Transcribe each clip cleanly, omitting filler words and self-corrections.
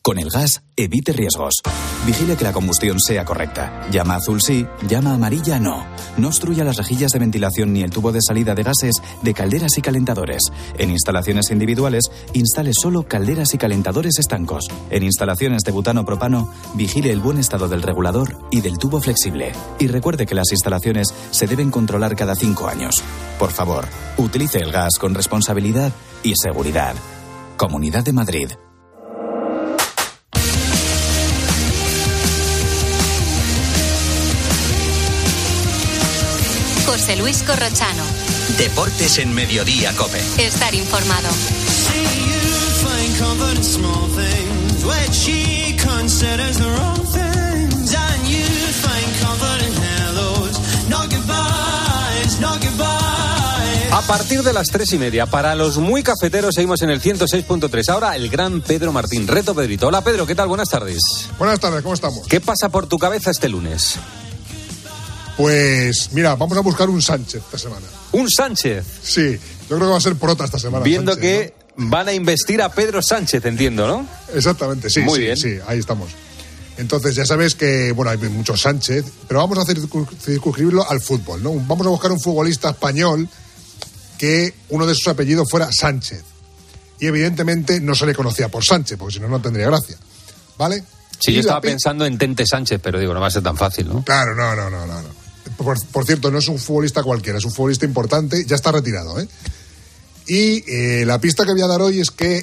Con el gas, evite riesgos. Vigile que la combustión sea correcta. Llama azul sí, llama amarilla no. No obstruya las rejillas de ventilación ni el tubo de salida de gases de calderas y calentadores. En instalaciones individuales, instale solo calderas y calentadores estancos. En instalaciones de butano-propano, vigile el buen estado del regulador y del tubo flexible. Y recuerde que las instalaciones se deben controlar cada 5 años. Por favor, utilice el gas con responsabilidad y seguridad. Comunidad de Madrid. José Luis Corrochano. Deportes en Mediodía COPE. Estar informado. A partir de las 3:30, para los muy cafeteros, seguimos en el 106.3. Ahora el gran Pedro Martín. Reto Pedrito. Hola Pedro, ¿qué tal? Buenas tardes. Buenas tardes, ¿cómo estamos? ¿Qué pasa por tu cabeza este lunes? Pues mira, vamos a buscar un Sánchez esta semana. ¿Un Sánchez? Sí, yo creo que va a ser Prota esta semana. Viendo Sánchez, que van a investir a Pedro Sánchez, entiendo, ¿no? Exactamente, sí. Muy bien. Sí, ahí estamos. Entonces ya sabes que, bueno, hay muchos Sánchez, pero vamos a circunscribirlo al fútbol, ¿no? Vamos a buscar un futbolista español que uno de sus apellidos fuera Sánchez. Y evidentemente no se le conocía por Sánchez, porque si no, no tendría gracia. ¿Vale? Sí, yo estaba pensando en Tente Sánchez, pero digo, no va a ser tan fácil, ¿no? Claro, no. Por cierto, no es un futbolista cualquiera, es un futbolista importante, ya está retirado, ¿eh? Y la pista que voy a dar hoy es que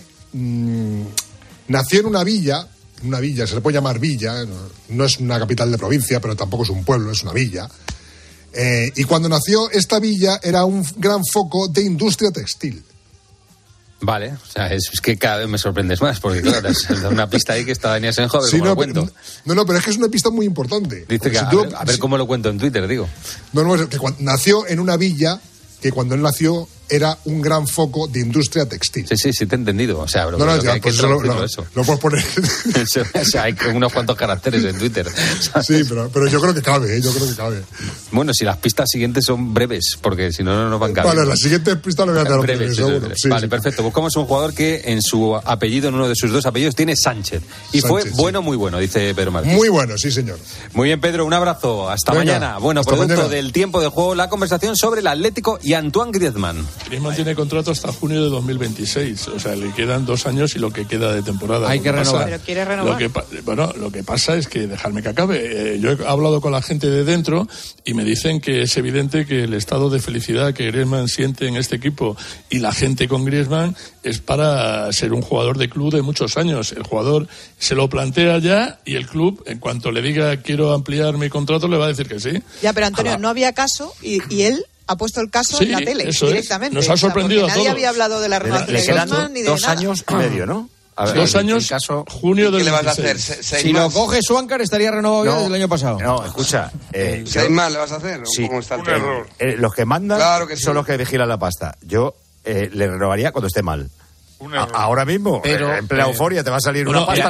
nació en una villa, se le puede llamar villa, no es una capital de provincia, pero tampoco es un pueblo, es una villa. Y cuando nació esta villa era un gran foco de industria textil. Vale, o sea, es que cada vez me sorprendes más, porque claro, es una pista ahí que está Daniel Senjo, a ver cómo lo cuento. No, pero es que es una pista muy importante. Dice que a ver cómo lo cuento en Twitter, digo. No, es que nació en una villa que cuando él nació era un gran foco de industria textil. Sí, te he entendido. O sea, pero ya, pues eso lo puedes poner. O sea, hay unos cuantos caracteres en Twitter. Sí, pero yo creo que cabe, Bueno, si las pistas siguientes son breves, porque si no nos van a caber. Vale, las siguientes pistas lo voy a dar breves, seguro. Sí, vale, perfecto. Buscamos un jugador que en su apellido, en uno de sus dos apellidos, tiene Sánchez. Y Sánchez, fue bueno, muy bueno, dice Pedro Martín. Muy bueno, sí, señor. Muy bien, Pedro, un abrazo. Hasta mañana. Bueno, hasta producto mañana. Del tiempo de juego, la conversación sobre el Atlético y Antoine Griezmann. Griezmann tiene contrato hasta junio de 2026, o sea, le quedan 2 años y lo que queda de temporada. Hay que renovar. Pero quiere renovar. Lo que pasa es que, dejadme que acabe, yo he hablado con la gente de dentro y me dicen que es evidente que el estado de felicidad que Griezmann siente en este equipo y la gente con Griezmann es para ser un jugador de club de muchos años. El jugador se lo plantea ya y el club, en cuanto le diga quiero ampliar mi contrato, le va a decir que sí. Ya, pero Antonio, no había caso y él ha puesto el caso en la tele directamente. Nos ha sorprendido a todos. Nadie había hablado de la renovación de Griezmann ni de 2 nada. años y medio, ¿no? A ver, 2 años, junio del 26. ¿Qué le vas a hacer? Si lo coge Suáncar estaría renovado ya desde el año pasado. No, escucha. ¿6 más le vas a hacer? Sí, ¿Cómo está el error? Los que mandan claro son los que vigilan la pasta. Yo le renovaría cuando esté mal. Ahora mismo, pero, en plena euforia, te va a salir una pasta.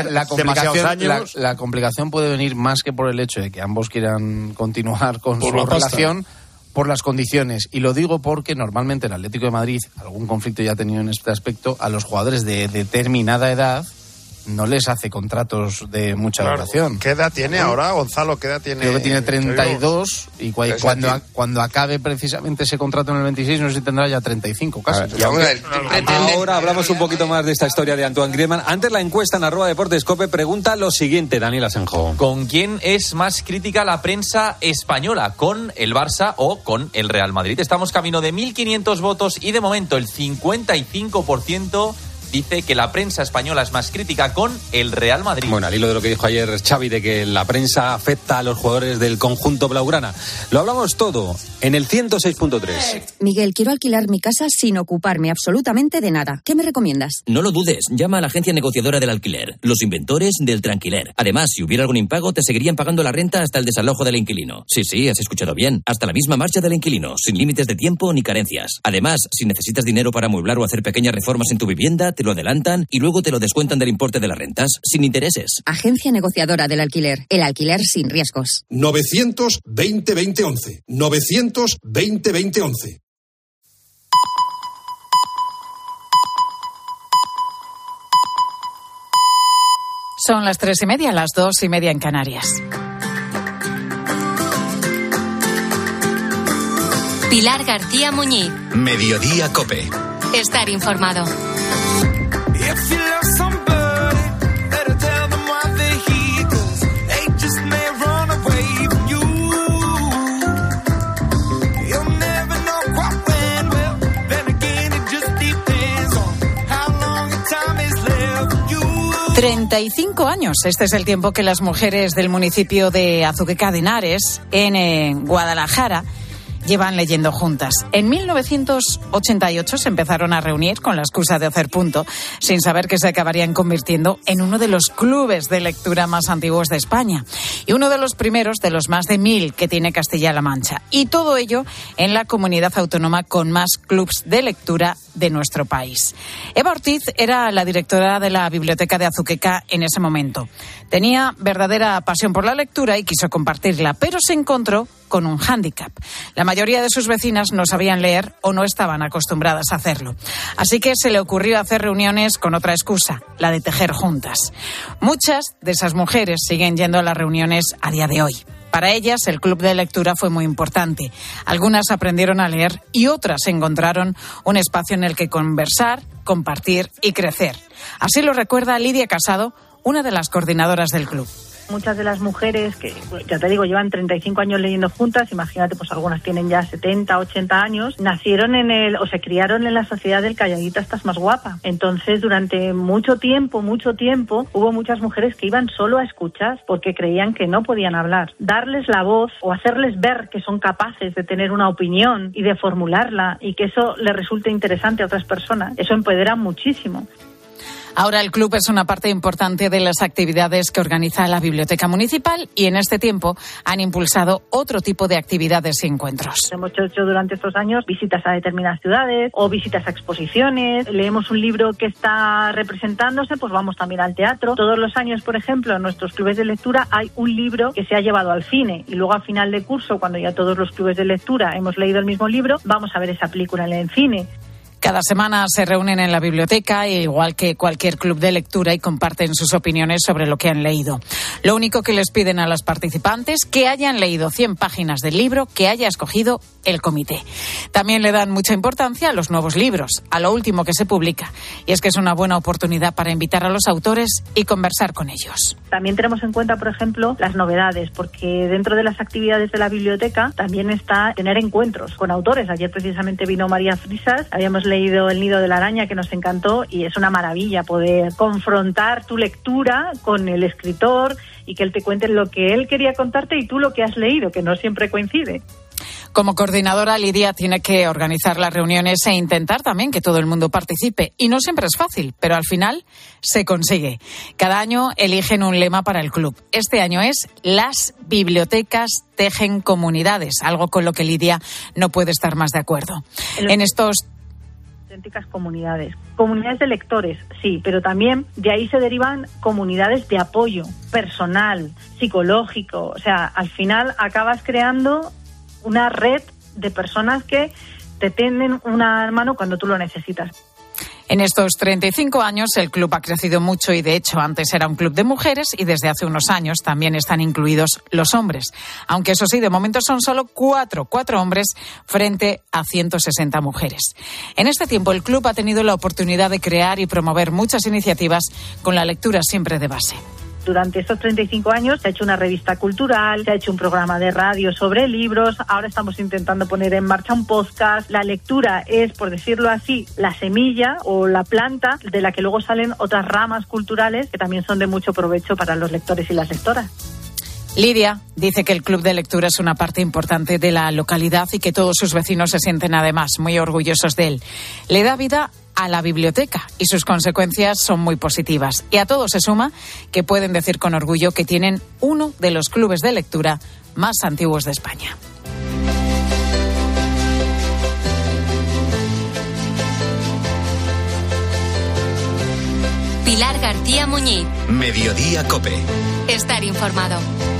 La complicación puede venir más que por el hecho de que ambos quieran continuar con su relación, por las condiciones. Y lo digo porque normalmente el Atlético de Madrid, algún conflicto ya ha tenido en este aspecto, a los jugadores de determinada edad no les hace contratos de mucha duración. ¿Qué edad tiene ahora, Gonzalo? ¿Qué edad tiene? Creo que tiene 32 y cuando acabe precisamente ese contrato en el 26, no sé si tendrá ya 35 casi. Ahora hablamos un poquito más de esta historia de Antoine Griezmann. Antes la encuesta en @deportescope pregunta lo siguiente, Daniel Asenjo. ¿Con quién es más crítica la prensa española? ¿Con el Barça o con el Real Madrid? Estamos camino de 1.500 votos y de momento el 55% dice que la prensa española es más crítica con el Real Madrid. Bueno, al hilo de lo que dijo ayer Xavi de que la prensa afecta a los jugadores del conjunto blaugrana. Lo hablamos todo en el 106.3. Miguel, quiero alquilar mi casa sin ocuparme absolutamente de nada. ¿Qué me recomiendas? No lo dudes, llama a la agencia negociadora del alquiler, los inventores del tranquiler. Además, si hubiera algún impago, te seguirían pagando la renta hasta el desalojo del inquilino. Sí, has escuchado bien, hasta la misma marcha del inquilino, sin límites de tiempo ni carencias. Además, si necesitas dinero para amueblar o hacer pequeñas reformas en tu vivienda, te lo adelantan y luego te lo descuentan del importe de las rentas, sin intereses. Agencia negociadora del alquiler. El alquiler sin riesgos. 920-2011. 920-2011. Son las 3:30, las 2:30 en Canarias. Pilar García Muñiz. Mediodía COPE. Estar informado. 35 años. Este es el tiempo que las mujeres del municipio de Azuqueca de Henares, en Guadalajara, llevan leyendo juntas. En 1988 se empezaron a reunir con la excusa de hacer punto, sin saber que se acabarían convirtiendo en uno de los clubes de lectura más antiguos de España y uno de los primeros de los más de 1000 que tiene Castilla-La Mancha. Y todo ello en la comunidad autónoma con más clubs de lectura de nuestro país. Eva Ortiz era la directora de la Biblioteca de Azuqueca en ese momento. Tenía verdadera pasión por la lectura y quiso compartirla, pero se encontró con un hándicap. La mayoría de sus vecinas no sabían leer o no estaban acostumbradas a hacerlo. Así que se le ocurrió hacer reuniones con otra excusa, la de tejer juntas. Muchas de esas mujeres siguen yendo a las reuniones a día de hoy. Para ellas, el club de lectura fue muy importante. Algunas aprendieron a leer y otras encontraron un espacio en el que conversar, compartir y crecer. Así lo recuerda Lidia Casado, una de las coordinadoras del club. Muchas de las mujeres que, ya te digo, llevan 35 años leyendo juntas, imagínate, pues algunas tienen ya 70, 80 años, nacieron o se criaron en la sociedad del calladita estás más guapa. Entonces, durante mucho tiempo, hubo muchas mujeres que iban solo a escuchar porque creían que no podían hablar. Darles la voz o hacerles ver que son capaces de tener una opinión y de formularla y que eso les resulte interesante a otras personas, eso empodera muchísimo. Ahora el club es una parte importante de las actividades que organiza la Biblioteca Municipal y en este tiempo han impulsado otro tipo de actividades y encuentros. Hemos hecho durante estos años visitas a determinadas ciudades o visitas a exposiciones. Leemos un libro que está representándose, pues vamos también al teatro. Todos los años, por ejemplo, en nuestros clubes de lectura hay un libro que se ha llevado al cine y luego a final de curso, cuando ya todos los clubes de lectura hemos leído el mismo libro, vamos a ver esa película en el cine. Cada semana se reúnen en la biblioteca, igual que cualquier club de lectura, y comparten sus opiniones sobre lo que han leído. Lo único que les piden a las participantes que hayan leído 100 páginas del libro que haya escogido el comité. También le dan mucha importancia a los nuevos libros, a lo último que se publica. Y es que es una buena oportunidad para invitar a los autores y conversar con ellos. También tenemos en cuenta, por ejemplo, las novedades, porque dentro de las actividades de la biblioteca también está tener encuentros con autores. Ayer precisamente vino María Frisas, habíamos leído El nido de la araña, que nos encantó, y es una maravilla poder confrontar tu lectura con el escritor y que él te cuente lo que él quería contarte y tú lo que has leído, que no siempre coincide. Como coordinadora, Lidia tiene que organizar las reuniones e intentar también que todo el mundo participe. Y no siempre es fácil, pero al final se consigue. Cada año eligen un lema para el club. Este año es Las bibliotecas tejen comunidades, algo con lo que Lidia no puede estar más de acuerdo. En estos auténticas comunidades de lectores, sí, pero también de ahí se derivan comunidades de apoyo personal, psicológico. O sea, al final acabas creando una red de personas que te tienden una mano cuando tú lo necesitas. En estos 35 años el club ha crecido mucho y, de hecho, antes era un club de mujeres y desde hace unos años también están incluidos los hombres. Aunque eso sí, de momento son solo cuatro hombres frente a 160 mujeres. En este tiempo el club ha tenido la oportunidad de crear y promover muchas iniciativas con la lectura siempre de base. Durante estos 35 años se ha hecho una revista cultural, se ha hecho un programa de radio sobre libros, ahora estamos intentando poner en marcha un podcast. La lectura es, por decirlo así, la semilla o la planta de la que luego salen otras ramas culturales que también son de mucho provecho para los lectores y las lectoras. Lidia dice que el club de lectura es una parte importante de la localidad y que todos sus vecinos se sienten además muy orgullosos de él. Le da vida a la biblioteca y sus consecuencias son muy positivas. Y a todo se suma que pueden decir con orgullo que tienen uno de los clubes de lectura más antiguos de España. Pilar García Muñiz. Mediodía COPE. Estar informado.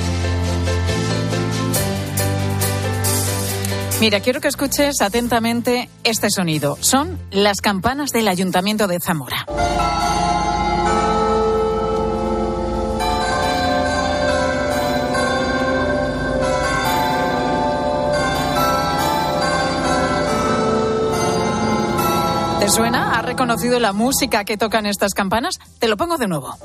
Mira, quiero que escuches atentamente este sonido. Son las campanas del Ayuntamiento de Zamora. ¿Te suena? ¿Has reconocido la música que tocan estas campanas? Te lo pongo de nuevo.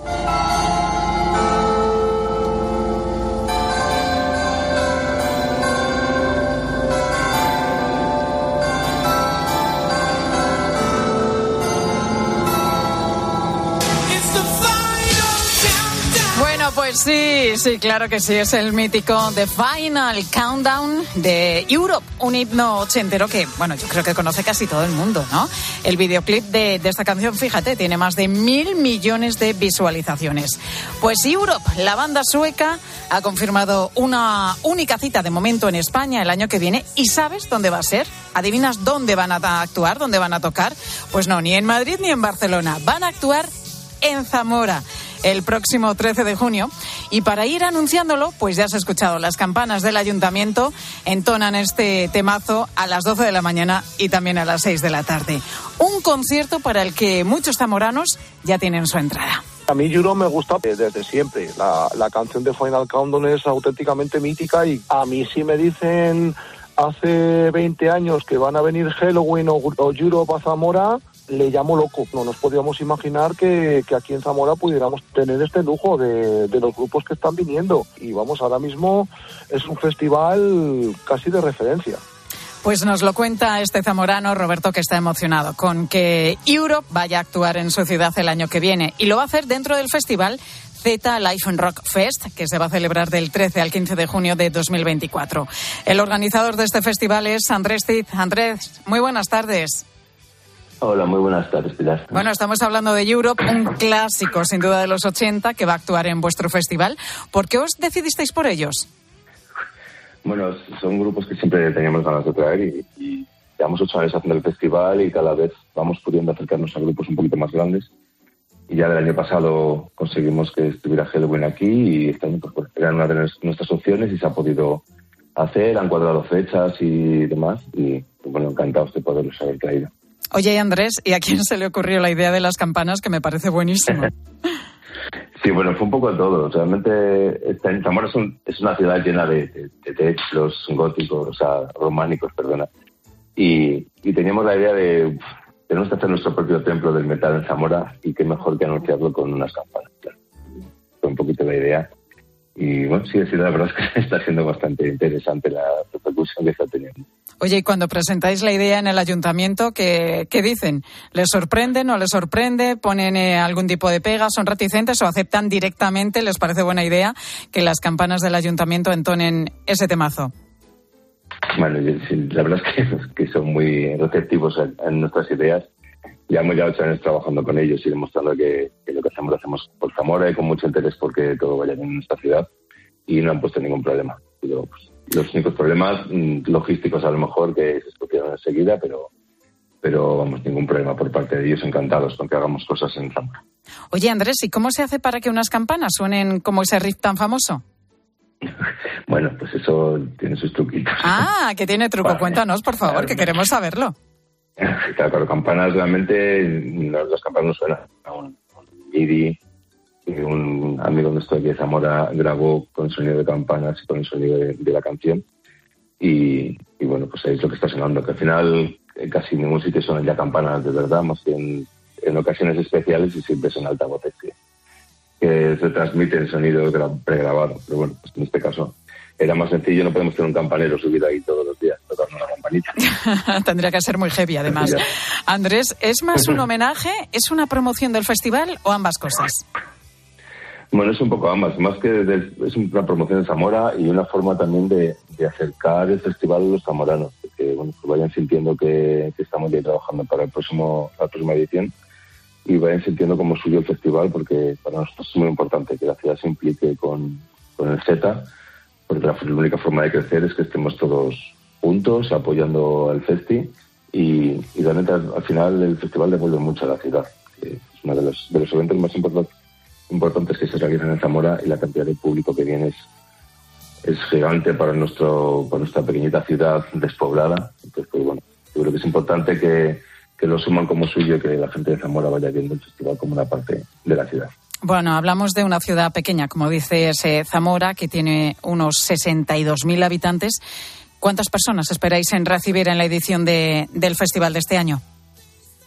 Pues sí, claro que sí, es el mítico The Final Countdown de Europe, un himno ochentero que, bueno, yo creo que conoce casi todo el mundo, ¿no? El videoclip de esta canción, fíjate, tiene más de 1.000 millones de visualizaciones. Pues Europe, la banda sueca, ha confirmado una única cita de momento en España el año que viene. ¿Y sabes dónde va a ser? ¿Adivinas dónde van a actuar, dónde van a tocar? Pues no, ni en Madrid ni en Barcelona. Van a actuar en Zamora el próximo 13 de junio. Y para ir anunciándolo, pues ya has escuchado, las campanas del ayuntamiento entonan este temazo a las 12 de la mañana y también a las 6 de la tarde. Un concierto para el que muchos zamoranos ya tienen su entrada. A mí Europe me gusta desde siempre. La canción de Final Countdown es auténticamente mítica y a mí si me dicen hace 20 años que van a venir Halloween o Europe a Zamora, le llamo loco. No nos podíamos imaginar que aquí en Zamora pudiéramos tener este lujo de los grupos que están viniendo. Y vamos, ahora mismo es un festival casi de referencia. Pues nos lo cuenta este zamorano, Roberto, que está emocionado con que Europe vaya a actuar en su ciudad el año que viene. Y lo va a hacer dentro del festival Z Life and Rock Fest, que se va a celebrar del 13 al 15 de junio de 2024. El organizador de este festival es Andrés Cid. Andrés, muy buenas tardes. Hola, muy buenas tardes, Pilar. Bueno, estamos hablando de Europe, un clásico sin duda de los 80 que va a actuar en vuestro festival. ¿Por qué os decidisteis por ellos? Bueno, son grupos que siempre teníamos ganas de traer y llevamos 8 años haciendo el festival y cada vez vamos pudiendo acercarnos a grupos un poquito más grandes. Y ya del año pasado conseguimos que estuviera Halloween aquí y este año pues, eran una de nuestras opciones y se ha podido hacer, han cuadrado fechas y demás y pues, bueno, encantados de poderlos haber traído. Oye, Andrés, ¿y a quién se le ocurrió la idea de las campanas, que me parece buenísima? Sí, bueno, fue un poco de todo. Realmente Zamora es una ciudad llena de techos góticos, o sea, románicos, perdona. Y teníamos la idea de tenemos que hacer nuestro propio templo del metal en Zamora y qué mejor que anunciarlo con unas campanas. Claro. Fue un poquito la idea. Y bueno, sí, la verdad es que está siendo bastante interesante la repercusión que está teniendo. Oye, y cuando presentáis la idea en el ayuntamiento, ¿qué dicen? ¿Les sorprende, no les sorprende? ¿Ponen algún tipo de pega? ¿Son reticentes o aceptan directamente? ¿Les parece buena idea que las campanas del ayuntamiento entonen ese temazo? Bueno, sí, la verdad es que son muy receptivos en nuestras ideas. Llevamos ya 8 años trabajando con ellos y demostrando que lo que hacemos lo hacemos por Zamora y con mucho interés porque todo vaya bien en nuestra ciudad y no han puesto ningún problema. Pero, pues, los únicos problemas logísticos a lo mejor que se escogieron enseguida, pero vamos, ningún problema por parte de ellos, encantados con que hagamos cosas en Zamora. Oye, Andrés, ¿y cómo se hace para que unas campanas suenen como ese riff tan famoso? Bueno, pues eso tiene sus truquitos. Ah, que tiene truco. Vale. Cuéntanos, por favor, que queremos saberlo. Claro, campanas realmente, las campanas no suenan a un MIDI. Un amigo nuestro aquí de Zamora grabó con el sonido de campanas y con el sonido de la canción. Y bueno, pues ahí es lo que está sonando, que al final en casi ningún sitio suenan ya campanas de verdad, más que en ocasiones especiales y siempre son altavoces que se transmite el sonido pregrabado. Pero bueno, pues en este caso era más sencillo, no podemos tener un campanero subido ahí todos los días tocando una campanita. Tendría que ser muy heavy, además. Andrés, ¿es más un homenaje, es una promoción del festival o ambas cosas? Bueno, es un poco ambas. Más que es una promoción de Zamora y una forma también de acercar el festival a los zamoranos. Que bueno, pues vayan sintiendo que estamos ya trabajando para la próxima edición y vayan sintiendo como suyo el festival, porque para nosotros es muy importante que la ciudad se implique con el Z, porque la única forma de crecer es que estemos todos juntos apoyando el festi y realmente al final el festival devuelve mucho a la ciudad. Que es uno de los eventos más importantes que se realizan en Zamora y la cantidad de público que viene es gigante para nuestra pequeñita ciudad despoblada. Entonces, pues bueno, yo creo que es importante que lo suman como suyo y que la gente de Zamora vaya viendo el festival como una parte de la ciudad. Bueno, hablamos de una ciudad pequeña, como dices, Zamora, que tiene unos 62.000 habitantes. ¿Cuántas personas esperáis en recibir en la edición del festival de este año?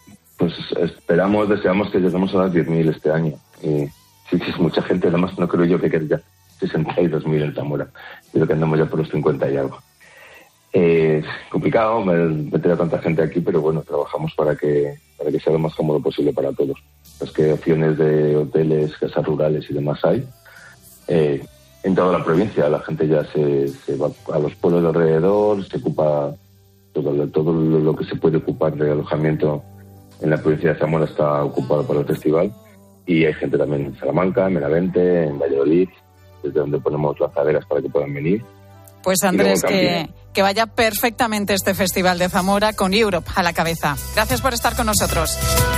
pues deseamos que lleguemos a las 10.000 este año. Y sí, es mucha gente, además no creo yo que quede ya 62.000 en Zamora. Creo que andamos ya por los 50 y algo. Es complicado meter a tanta gente aquí, pero bueno, trabajamos para que sea lo más cómodo posible para todos. Es que opciones de hoteles, casas rurales y demás hay. En toda la provincia la gente ya se va a los pueblos de alrededor, se ocupa todo lo que se puede ocupar de alojamiento en la provincia de Zamora está ocupado para el festival, y hay gente también en Salamanca, en Benavente, en Valladolid, desde donde ponemos lanzaderas para que puedan venir. Pues Andrés, que vaya perfectamente este Festival de Zamora con Europe a la cabeza. Gracias por estar con nosotros.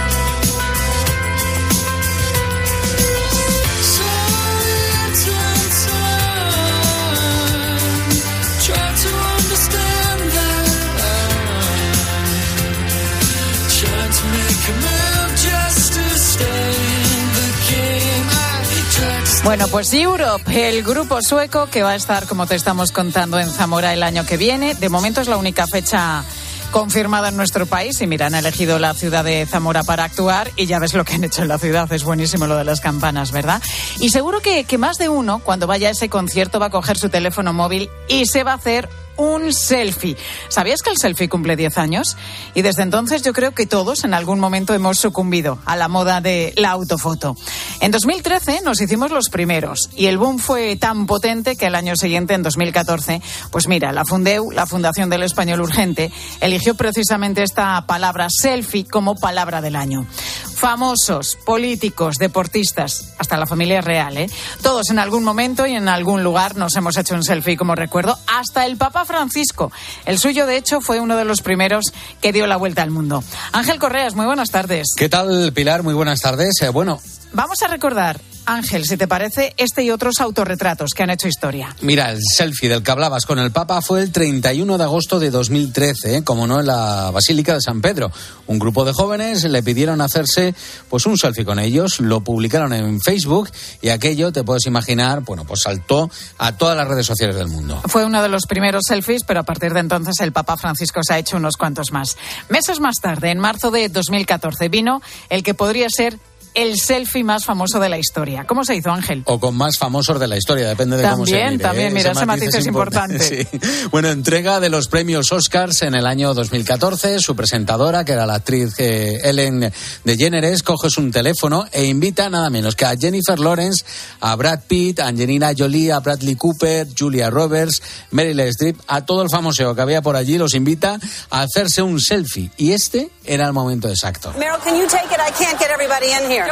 Bueno, pues Europe, el grupo sueco que va a estar, como te estamos contando, en Zamora el año que viene. De momento es la única fecha confirmada en nuestro país, y mira, han elegido la ciudad de Zamora para actuar, y ya ves lo que han hecho en la ciudad. Es buenísimo lo de las campanas, ¿verdad? Y seguro que más de uno, cuando vaya a ese concierto, va a coger su teléfono móvil y se va a hacer un selfie. ¿Sabías que el selfie cumple 10 años? Y desde entonces yo creo que todos en algún momento hemos sucumbido a la moda de la autofoto. En 2013 nos hicimos los primeros, y el boom fue tan potente que al año siguiente, en 2014, pues mira, la Fundeu, la Fundación del Español Urgente, eligió precisamente esta palabra selfie como palabra del año. Famosos, políticos, deportistas, hasta la familia real, todos en algún momento y en algún lugar nos hemos hecho un selfie como recuerdo, hasta el Papa Francisco. El suyo, de hecho, fue uno de los primeros que dio la vuelta al mundo. Ángel Correas, muy buenas tardes. ¿Qué tal, Pilar? Muy buenas tardes. Vamos a recordar, Ángel, si te parece, este y otros autorretratos que han hecho historia. Mira, el selfie del que hablabas con el Papa fue el 31 de agosto de 2013, como no, en la Basílica de San Pedro. Un grupo de jóvenes le pidieron hacerse pues un selfie con ellos, lo publicaron en Facebook, y aquello, te puedes imaginar, bueno, pues saltó a todas las redes sociales del mundo. Fue uno de los primeros selfies, pero a partir de entonces el Papa Francisco se ha hecho unos cuantos más. Meses más tarde, en marzo de 2014, vino el que podría ser el selfie más famoso de la historia. ¿Cómo se hizo, Ángel? O con más famosos de la historia, depende de cómo se mire. También, mira, ese matiz es importante. Sí. Bueno, entrega de los premios Oscars en el año 2014. Su presentadora, que era la actriz Ellen DeGeneres, coge un teléfono e invita nada menos que a Jennifer Lawrence, a Brad Pitt, a Angelina Jolie, a Bradley Cooper, Julia Roberts, Meryl Streep, a todo el famoseo que había por allí, los invita a hacerse un selfie. Y este era el momento exacto. Meryl, can you take it? I can't get everybody in here.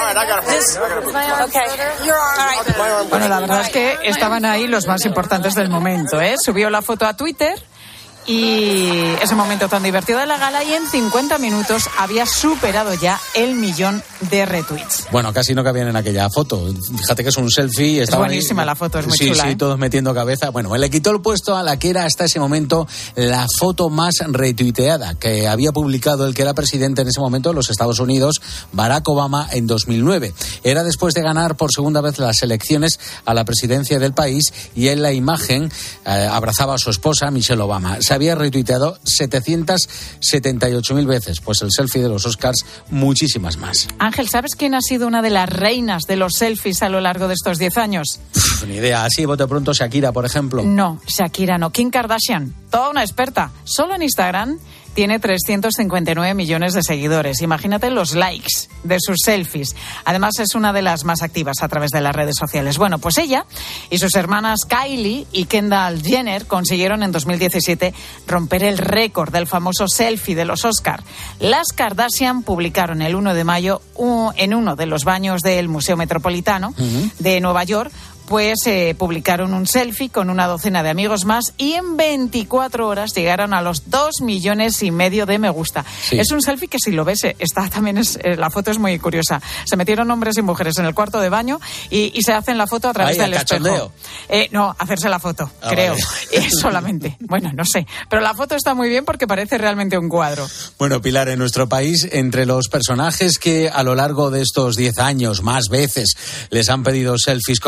Bueno, la verdad es que estaban ahí los más importantes del momento, Subió la foto a Twitter, y ese momento tan divertido de la gala, y en 50 minutos había superado ya el 1.000.000 de retweets. Bueno, casi no cabían en aquella foto. Fíjate que es un selfie. Es buenísima ahí, la foto, es muy chula. Sí, todos metiendo cabeza. Bueno, le quitó el puesto a la que era hasta ese momento la foto más retuiteada que había publicado el que era presidente en ese momento de los Estados Unidos, Barack Obama, en 2009. Era después de ganar por segunda vez las elecciones a la presidencia del país, y en la imagen abrazaba a su esposa, Michelle Obama. Se había retuiteado 778.000 veces, pues el selfie de los Oscars muchísimas más. Ángel, ¿sabes quién ha sido una de las reinas de los selfies a lo largo de estos 10 años? Ni idea, así bote pronto. Shakira, por ejemplo. No, Shakira no, Kim Kardashian, toda una experta. Solo en Instagram tiene 359 millones de seguidores. Imagínate los likes de sus selfies. Además, es una de las más activas a través de las redes sociales. Bueno, pues ella y sus hermanas Kylie y Kendall Jenner consiguieron en 2017 romper el récord del famoso selfie de los Oscar. Las Kardashian publicaron el 1 de mayo en uno de los baños del Museo Metropolitano de Nueva York, pues publicaron un selfie con una docena de amigos más, y en 24 horas llegaron a los 2,5 millones de me gusta. Sí. Es un selfie que, si lo ves, la foto es muy curiosa. Se metieron hombres y mujeres en el cuarto de baño y se hacen la foto a través del espejo. No, hacerse la foto, creo. Solamente. Bueno, no sé. Pero la foto está muy bien porque parece realmente un cuadro. Bueno, Pilar, en nuestro país, entre los personajes que a lo largo de estos 10 años más veces les han pedido selfies con ellos, hay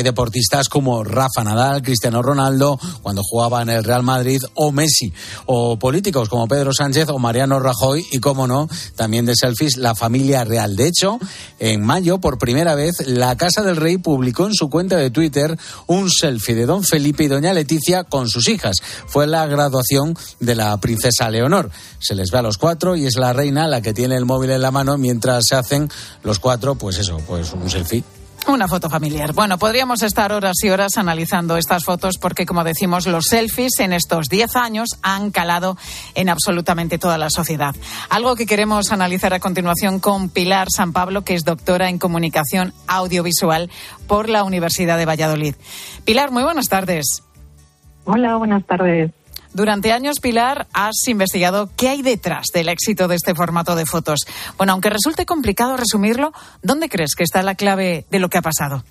hay deportistas como Rafa Nadal, Cristiano Ronaldo, cuando jugaba en el Real Madrid, o Messi, o políticos como Pedro Sánchez o Mariano Rajoy, y cómo no, también de selfies, la familia real. De hecho, en mayo, por primera vez, la Casa del Rey publicó en su cuenta de Twitter un selfie de don Felipe y doña Leticia con sus hijas. Fue la graduación de la princesa Leonor. Se les ve a los cuatro y es la reina la que tiene el móvil en la mano mientras se hacen los cuatro, pues un selfie. Una foto familiar. Bueno, podríamos estar horas y horas analizando estas fotos porque, como decimos, los selfies en estos 10 años han calado en absolutamente toda la sociedad. Algo que queremos analizar a continuación con Pilar San Pablo, que es doctora en comunicación audiovisual por la Universidad de Valladolid. Pilar, muy buenas tardes. Hola, buenas tardes. Durante años, Pilar, has investigado qué hay detrás del éxito de este formato de fotos. Bueno, aunque resulte complicado resumirlo, ¿dónde crees que está la clave de lo que ha pasado?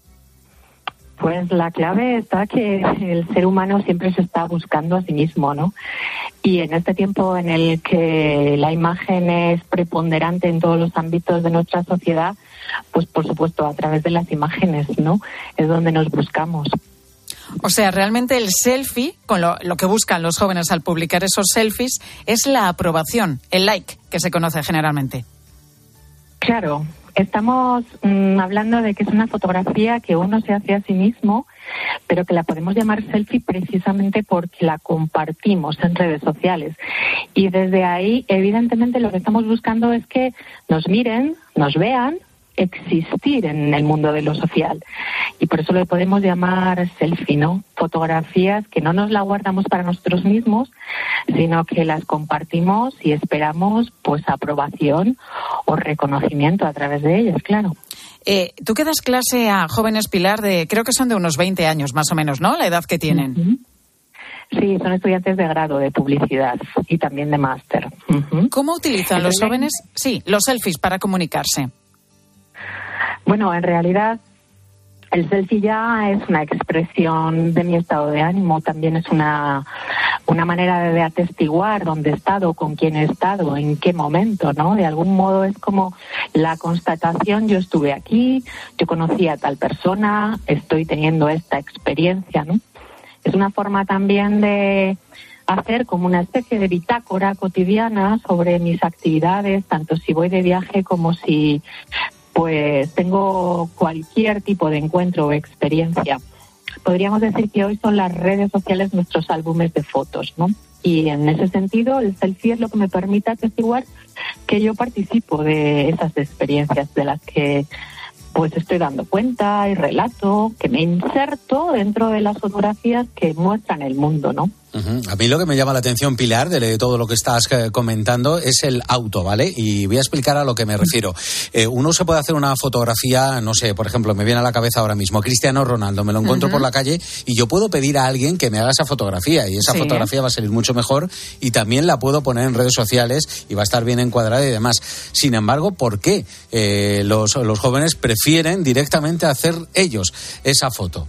Pues la clave está que el ser humano siempre se está buscando a sí mismo, ¿no? Y en este tiempo en el que la imagen es preponderante en todos los ámbitos de nuestra sociedad, pues por supuesto a través de las imágenes, ¿no? Es donde nos buscamos. O sea, realmente el selfie, con lo que buscan los jóvenes al publicar esos selfies, es la aprobación, el like, que se conoce generalmente. Claro, estamos hablando de que es una fotografía que uno se hace a sí mismo, pero que la podemos llamar selfie precisamente porque la compartimos en redes sociales. Y desde ahí, evidentemente, lo que estamos buscando es que nos miren, nos vean, existir en el mundo de lo social. Y por eso lo podemos llamar selfie, ¿no? Fotografías que no nos la guardamos para nosotros mismos, sino que las compartimos y esperamos pues aprobación o reconocimiento a través de ellas, claro. Tú que das clase a jóvenes, Pilar, creo que son de unos 20 años más o menos, ¿no? La edad que tienen. Uh-huh. Sí, son estudiantes de grado de publicidad y también de máster. Uh-huh. ¿Cómo utilizan los jóvenes, los selfies para comunicarse? Bueno, en realidad el selfie ya es una expresión de mi estado de ánimo, también es una manera de atestiguar dónde he estado, con quién he estado, en qué momento, ¿no? De algún modo es como la constatación, yo estuve aquí, yo conocí a tal persona, estoy teniendo esta experiencia, ¿no? Es una forma también de hacer como una especie de bitácora cotidiana sobre mis actividades, tanto si voy de viaje como si pues tengo cualquier tipo de encuentro o experiencia. Podríamos decir que hoy son las redes sociales nuestros álbumes de fotos, ¿no? Y en ese sentido el selfie es lo que me permite atestiguar que yo participo de esas experiencias de las que pues estoy dando cuenta y relato, que me inserto dentro de las fotografías que muestran el mundo, ¿no? Uh-huh. A mí lo que me llama la atención, Pilar, de todo lo que estás comentando es el auto, ¿vale? Y voy a explicar a lo que me refiero. Uno se puede hacer una fotografía, no sé, por ejemplo, me viene a la cabeza ahora mismo Cristiano Ronaldo, me lo encuentro por la calle y yo puedo pedir a alguien que me haga esa fotografía y esa fotografía va a salir mucho mejor y también la puedo poner en redes sociales y va a estar bien encuadrada y demás. Sin embargo, ¿por qué los jóvenes prefieren directamente hacer ellos esa foto?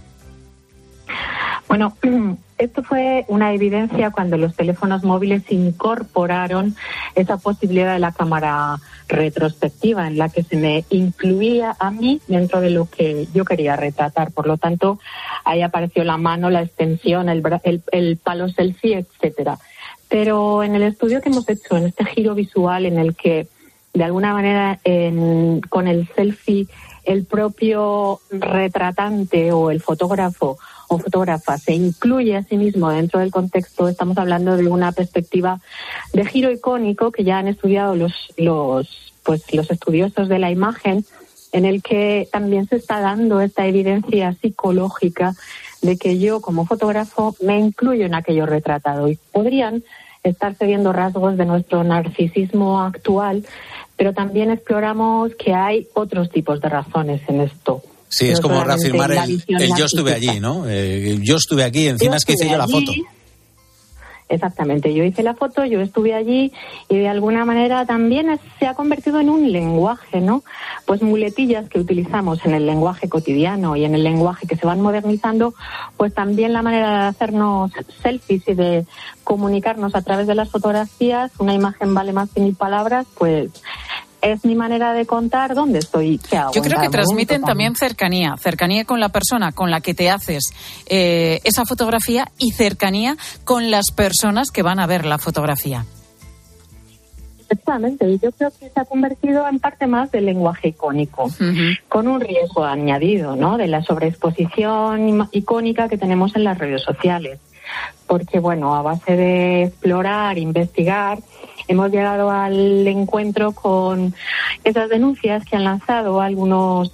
Bueno, esto fue una evidencia cuando los teléfonos móviles incorporaron esa posibilidad de la cámara retrospectiva en la que se me incluía a mí dentro de lo que yo quería retratar. Por lo tanto, ahí apareció la mano, la extensión, el palo selfie, etcétera. Pero en el estudio que hemos hecho, en este giro visual en el que de alguna manera con el selfie el propio retratante o el fotógrafo o fotógrafa se incluye a sí mismo dentro del contexto, estamos hablando de una perspectiva de giro icónico que ya han estudiado los estudiosos de la imagen, en el que también se está dando esta evidencia psicológica de que yo como fotógrafo me incluyo en aquello retratado y podrían estarse viendo rasgos de nuestro narcisismo actual, pero también exploramos que hay otros tipos de razones en esto. Sí, es como reafirmar el yo estuve allí, ¿no? Yo estuve aquí, encima es que hice yo la foto. Exactamente, yo hice la foto, yo estuve allí y de alguna manera también se ha convertido en un lenguaje, ¿no? Pues muletillas que utilizamos en el lenguaje cotidiano y en el lenguaje que se van modernizando, pues también la manera de hacernos selfies y de comunicarnos a través de las fotografías, una imagen vale más que 1000 palabras, pues es mi manera de contar dónde estoy, qué hago. Yo creo que transmiten también cercanía con la persona con la que te haces esa fotografía y cercanía con las personas que van a ver la fotografía. Exactamente, y yo creo que se ha convertido en parte más del lenguaje icónico, con un riesgo añadido, ¿no?, de la sobreexposición icónica que tenemos en las redes sociales. Porque, bueno, a base de explorar, investigar, hemos llegado al encuentro con esas denuncias que han lanzado algunos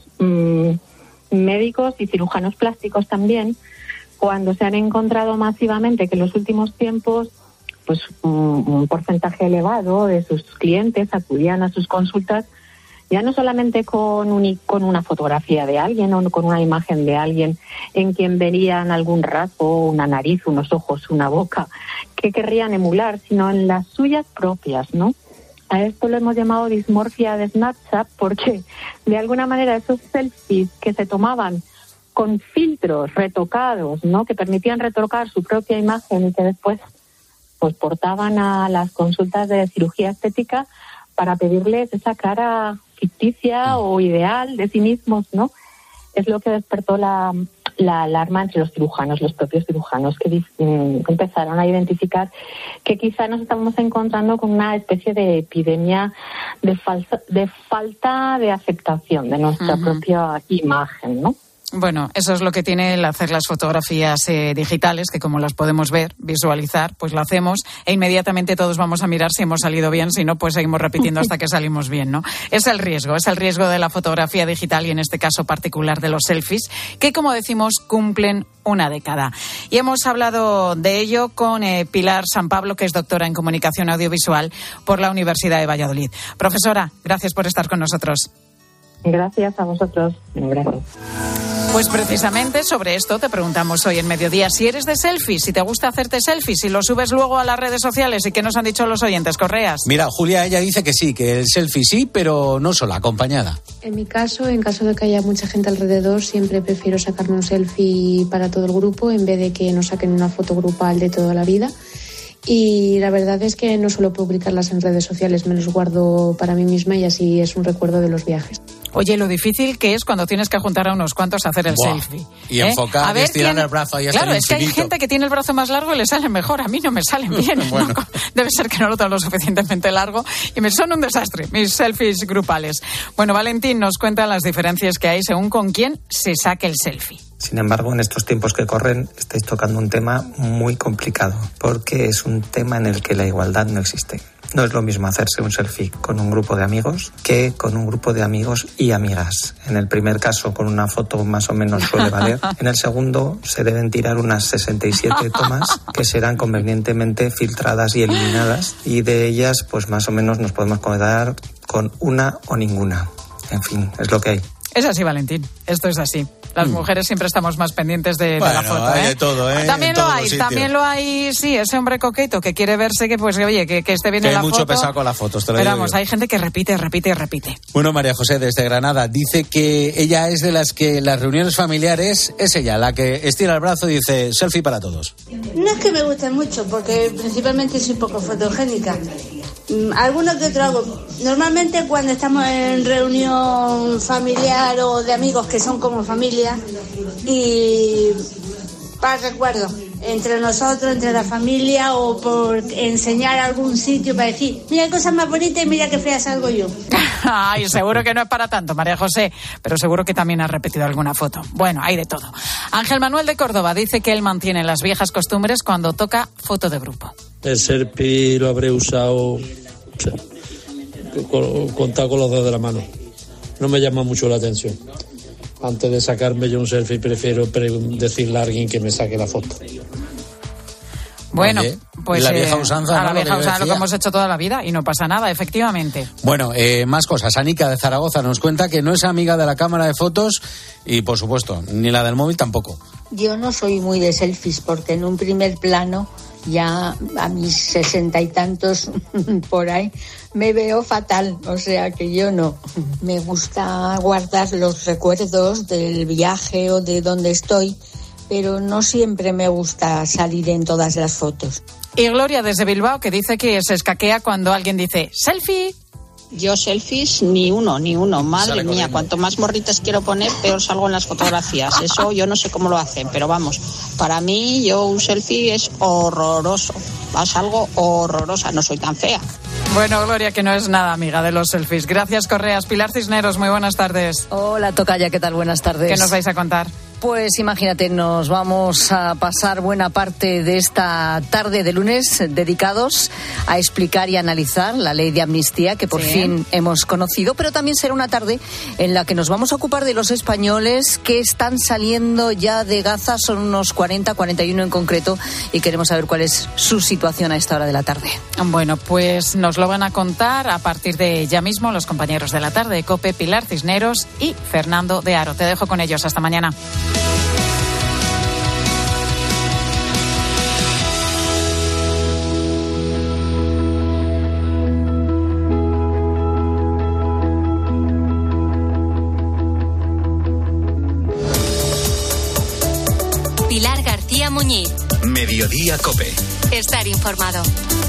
médicos y cirujanos plásticos también, cuando se han encontrado masivamente que en los últimos tiempos pues un porcentaje elevado de sus clientes acudían a sus consultas ya no solamente con una fotografía de alguien o con una imagen de alguien en quien verían algún rasgo, una nariz, unos ojos, una boca, que querrían emular, sino en las suyas propias, ¿no? A esto lo hemos llamado dismorfia de Snapchat, porque de alguna manera esos selfies que se tomaban con filtros retocados, ¿no?, que permitían retocar su propia imagen y que después pues portaban a las consultas de cirugía estética para pedirles esa cara ficticia o ideal de sí mismos, ¿no? Es lo que despertó la alarma entre los cirujanos, los propios cirujanos, que empezaron a identificar que quizá nos estamos encontrando con una especie de epidemia de falta de aceptación de nuestra propia imagen, ¿no? Bueno, eso es lo que tiene el hacer las fotografías digitales, que como las podemos ver, visualizar, pues lo hacemos e inmediatamente todos vamos a mirar si hemos salido bien, si no, pues seguimos repitiendo hasta que salimos bien, ¿no? Es el riesgo de la fotografía digital y en este caso particular de los selfies, que como decimos cumplen una década. Y hemos hablado de ello con Pilar San Pablo, que es doctora en comunicación audiovisual por la Universidad de Valladolid. Profesora, gracias por estar con nosotros. Gracias a vosotros. Gracias. Pues precisamente sobre esto te preguntamos hoy en Mediodía. Si eres de selfies, si te gusta hacerte selfies, si lo subes luego a las redes sociales, ¿y qué nos han dicho los oyentes? Correas. Mira, Julia, ella dice que sí, que el selfie sí, pero no sola, acompañada. En mi caso, en caso de que haya mucha gente alrededor, siempre prefiero sacarme un selfie para todo el grupo en vez de que nos saquen una foto grupal de toda la vida. Y la verdad es que no suelo publicarlas en redes sociales, me los guardo para mí misma y así es un recuerdo de los viajes. Oye, lo difícil que es cuando tienes que juntar a unos cuantos a hacer el selfie. Y enfocar, y estirar el brazo ahí hasta Claro, el es que hay gente que tiene el brazo más largo y le sale mejor. A mí no me salen bien. Bueno. ¿No? Debe ser que no lo tengo lo suficientemente largo y me son un desastre mis selfies grupales. Bueno, Valentín nos cuenta las diferencias que hay según con quién se saque el selfie. Sin embargo, en estos tiempos que corren, estáis tocando un tema muy complicado, porque es un tema en el que la igualdad no existe. No es lo mismo hacerse un selfie con un grupo de amigos que con un grupo de amigos y amigas. En el primer caso, con una foto más o menos suele valer. En el segundo, se deben tirar unas 67 tomas que serán convenientemente filtradas y eliminadas. Y de ellas, pues más o menos nos podemos quedar con una o ninguna. En fin, es lo que hay. Es así, Valentín. Esto es así. Las mujeres siempre estamos más pendientes de la foto. Hay de todo, ¿eh? También lo hay, sí, ese hombre coqueto que quiere verse que, pues, oye, que esté bien en la foto. Que hay mucho pesado con las fotos, te lo digo. Pero vamos, hay gente que repite. Bueno, María José, desde Granada, dice que ella es de las que las reuniones familiares es ella la que estira el brazo y dice selfie para todos. No es que me guste mucho, porque principalmente soy poco fotogénica. Algunos que otro hago. Normalmente cuando estamos en reunión familiar o de amigos que son como familia y para recuerdo entre nosotros, entre la familia o por enseñar algún sitio para decir mira qué cosas más bonitas y mira qué feas salgo yo. Ay, seguro que no es para tanto, María José, pero seguro que también has repetido alguna foto. Bueno, hay de todo. Ángel Manuel de Córdoba dice que él mantiene las viejas costumbres cuando toca foto de grupo. El selfie lo habré usado contado con los dedos de la mano. No me llama mucho la atención. Antes de sacarme yo un selfie prefiero decirle a alguien que me saque la foto. Bueno, Oye, pues la vieja usanza, a la ¿no? vieja usanza, lo que decía. hemos hecho toda la vida y no pasa nada, efectivamente. Bueno, más cosas. Anica de Zaragoza nos cuenta que no es amiga de la cámara de fotos y, por supuesto, ni la del móvil tampoco. Yo no soy muy de selfies porque en un primer plano, ya a mis 60 y tantos por ahí, me veo fatal, o sea que yo no. Me gusta guardar los recuerdos del viaje o de donde estoy, pero no siempre me gusta salir en todas las fotos. Y Gloria desde Bilbao, que dice que se escaquea cuando alguien dice selfie. Yo selfies ni uno. Madre mía, cuanto más morritas quiero poner, peor salgo en las fotografías. Eso yo no sé cómo lo hacen, pero vamos, para mí yo un selfie es horroroso. Salgo horrorosa, no soy tan fea. Bueno, Gloria, que no es nada amiga de los selfies. Gracias, Correas. Pilar Cisneros, muy buenas tardes. Hola, tocaya, ¿qué tal? Buenas tardes. ¿Qué nos vais a contar? Pues imagínate, nos vamos a pasar buena parte de esta tarde de lunes dedicados a explicar y analizar la ley de amnistía que por fin hemos conocido, pero también será una tarde en la que nos vamos a ocupar de los españoles que están saliendo ya de Gaza, son unos 40, 41 en concreto, y queremos saber cuál es su situación a esta hora de la tarde. Bueno, pues nos lo van a contar a partir de ya mismo los compañeros de la tarde, COPE, Pilar Cisneros y Fernando de Aro. Te dejo con ellos, hasta mañana. Pilar García Muñiz. Mediodía COPE. Estar informado.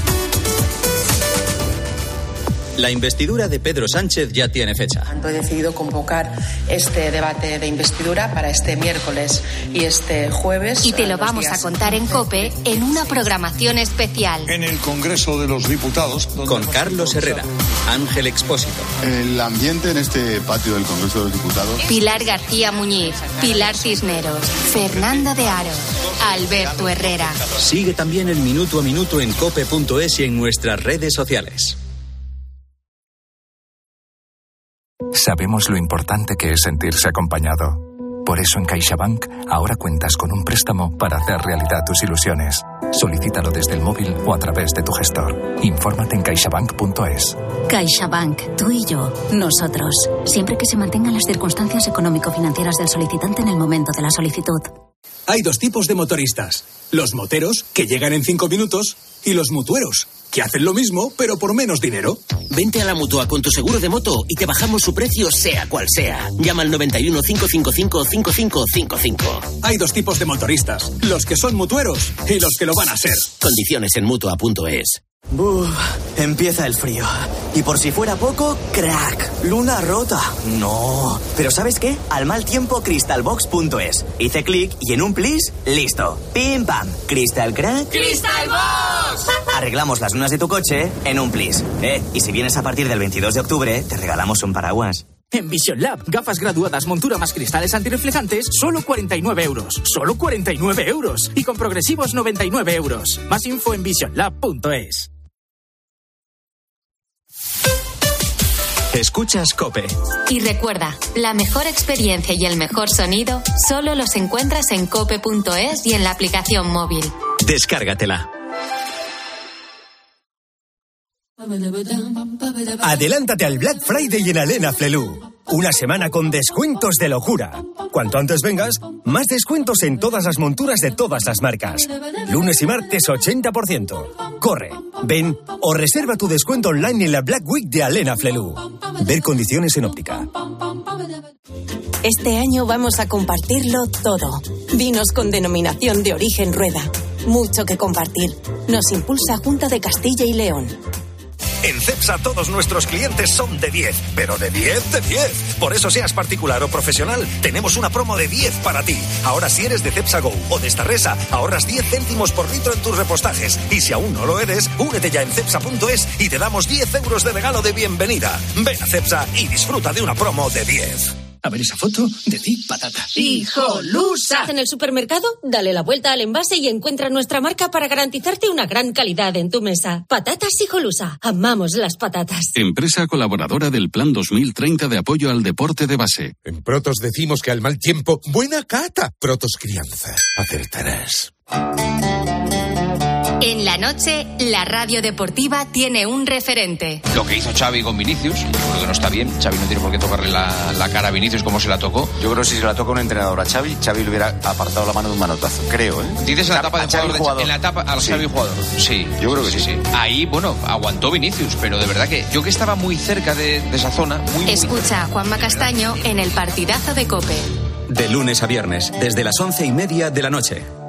La investidura de Pedro Sánchez ya tiene fecha. He decidido convocar este debate de investidura para este miércoles y este jueves. Y te lo vamos a contar en COPE en una programación especial. En el Congreso de los Diputados. Con Carlos Herrera, Ángel Expósito. El ambiente en este patio del Congreso de los Diputados. Pilar García Muñiz, Pilar Cisneros, Fernando de Aro, Alberto Herrera. Sigue también el minuto a minuto en cope.es y en nuestras redes sociales. Sabemos lo importante que es sentirse acompañado. Por eso en CaixaBank ahora cuentas con un préstamo para hacer realidad tus ilusiones. Solicítalo desde el móvil o a través de tu gestor. Infórmate en caixabank.es. CaixaBank, tú y yo, nosotros. Siempre que se mantengan las circunstancias económico-financieras del solicitante en el momento de la solicitud. Hay dos tipos de motoristas. Los moteros, que llegan en 5 minutos, y los mutueros, que hacen lo mismo, pero por menos dinero. Vente a la Mutua con tu seguro de moto y te bajamos su precio sea cual sea. Llama al 91 555 5555. Hay dos tipos de motoristas, los que son mutueros y los que lo van a ser. Condiciones en Mutua.es. Empieza el frío. Y por si fuera poco, crack, luna rota. No. Pero ¿sabes qué? Al mal tiempo, crystalbox.es. Hice clic y en un plis, listo. Pim pam. Crystal crack. ¡Crystalbox! Arreglamos las lunas de tu coche en un plis. Y si vienes a partir del 22 de octubre, te regalamos un paraguas. En Vision Lab, gafas graduadas, montura más cristales antirreflejantes, solo 49 euros. ¡Solo 49 euros! Y con progresivos 99 euros. Más info en visionlab.es. Escuchas COPE. Y recuerda, la mejor experiencia y el mejor sonido solo los encuentras en cope.es y en la aplicación móvil. Descárgatela. Adelántate al Black Friday en Alena Flelu. Una semana con descuentos de locura. Cuanto antes vengas, más descuentos en todas las monturas de todas las marcas. Lunes y martes 80%. Corre, ven o reserva tu descuento online en la Black Week de Alena Flelu. Ver condiciones en óptica. Este año vamos a compartirlo todo. Vinos con denominación de origen Rueda. Mucho que compartir. Nos impulsa Junta de Castilla y León. En Cepsa todos nuestros clientes son de 10, pero de 10, de 10. Por eso seas particular o profesional, tenemos una promo de 10 para ti. Ahora si eres de Cepsa Go o de Starresa, ahorras 10 céntimos por litro en tus repostajes. Y si aún no lo eres, únete ya en Cepsa.es y te damos 10 euros de regalo de bienvenida. Ven a Cepsa y disfruta de una promo de 10. A ver esa foto, decid patata. ¡Hijolusa! En el supermercado, dale la vuelta al envase y encuentra nuestra marca para garantizarte una gran calidad en tu mesa. Patatas Hijolusa. Amamos las patatas. Empresa colaboradora del Plan 2030 de apoyo al deporte de base. En Protos decimos que al mal tiempo, buena cata. Protos Crianza. Acertarás. En la noche, la radio deportiva tiene un referente. Lo que hizo Xavi con Vinicius, yo creo que no está bien. Xavi no tiene por qué tocarle la cara a Vinicius como se la tocó. Yo creo que si se la toca un entrenador a Xavi, Xavi le hubiera apartado la mano de un manotazo, creo, ¿eh? Dices en la etapa de jugador. En la etapa a Xavi jugador. Sí. Yo creo que sí. Ahí, bueno, aguantó Vinicius, pero de verdad que yo que estaba muy cerca de esa zona... Muy Escucha a Juanma Castaño en el partidazo de COPE. De lunes a viernes, desde las 11:30 de la noche.